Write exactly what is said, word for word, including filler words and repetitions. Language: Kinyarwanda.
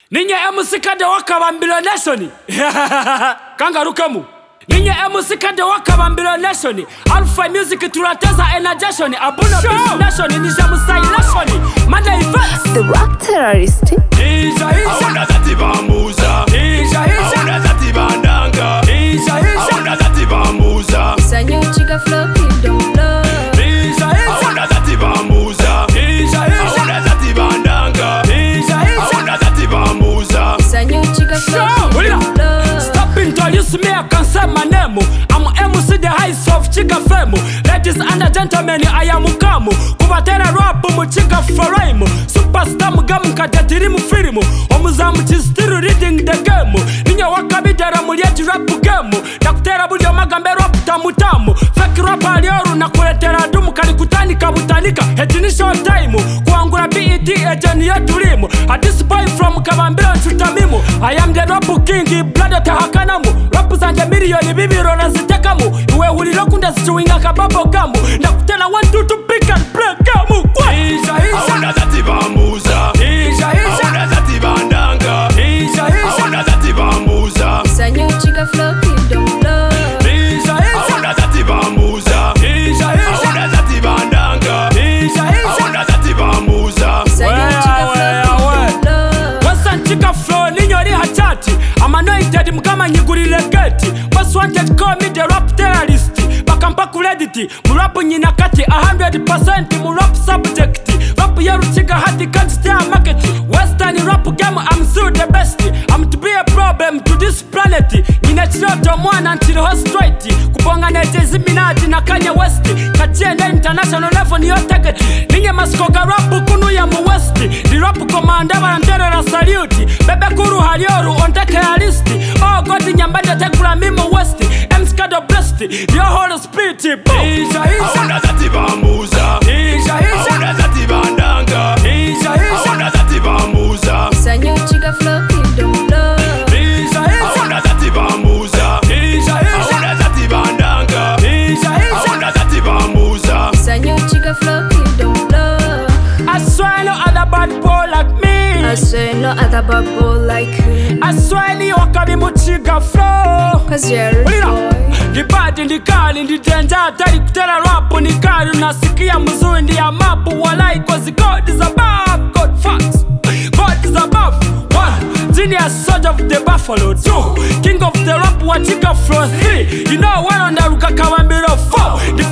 Ninye M C kade wakabambilo nation. Kangarukemu. Ninye M C kade wakabambilo nation. Alpha music turateza energation. Abuna sure. Nation nisha musai nation. Manda events. The rock terrorist. Isha isha. Auna zati bamuza. Isha isha. Auna zati bandanga. Isha isha. Auna zati bamuza. Sanyo chica flow kingdom flow. Isha isha. Auna zati bamuza. Isha isha. Auna zati bandanga. Isha isha. Auna zati bamuza. Sanyo chica flow kingdom flow. Stop introduce me, I can say my name. I'm M C the heights of Chica Femo. Ladies and gentlemen, I am Mukamu. Kubatera rap mu Chica Flame. Superstar mugamu katatiri mu film. Omuzamu still reading the game. Ninyo wakabidera mu yeti rap game. Nakutera bulyo magambe rap tamu tamu. Fake rap alioru na kuletera dumu kalikutani kabutanika. Eti show time. Kuangura B E T ejani yetu limu. A this boy from Kabambila Chutamimu. I am the rap king, blood tahakanamu. Rap zanje milioni bibiro na zitekamu. Iwe hulilo kunda zichuinga kababo gamu. Nakutela one two to pick and play gamu. Isha isha. Auna zati bamuza. Isha isha. Auna zati bandanga. Isha isha. Auna zati bamuza. Sanyo chica flow kingdom flow. Isha isha. Auna zati bamuza. Isha isha. Auna zati bandanga. Isha isha. Auna zati bamuza. Sanyo chica flow kingdom flow. Wasan Chica Flow ninyori hachati. I'm anointed mkama nyigurire geti. Most wanted call me the rap terrorist. Bakampa kurediti. Murapu nyina kati one hundred percent murap subject. Rap yeru chica hati can't stay a market. Western rap game I'm still the best. I'm to be a problem to this planet. Nina chiroto mwana ntiri ho straight. Kubonga na Jay-Z Minaj na Kanye West. Kachie na international level niyo target. Ninye maskoga rap kunu ya mu West. Di rap commander wantere na salute. Bebe kuru halioru onteke ya listi. Oh God nyambade tekula mimo West. M-Skado blessed. Your whole spirit. Isha isha. Auna zati bamuza. Isha isha. Auna zati bandanga. Isha isha. Auna zati bamuza. Sanyo chica flow kingdom flow. Isha isha. Auna zati bamuza. Isha isha. Auna zati bandanga. Isha isha. Auna zati bamuza. Sanyo chica flow kingdom flow. I swear no other bad boy like me. I swear no other bubble like you. I swear ni wakabi mu Chica Flow. Cause you're a boy. Ni bad ndi kali ndi danger. Tari kutera rap ni kali. Unasikia mzuri ndi ya mapu. Walai cause God is above. God facts. God is above. One. Genius soldier of the buffalo. Two. King of the rap wa Chica Flow. Three. You know when on the ruka kawambiro. Four. The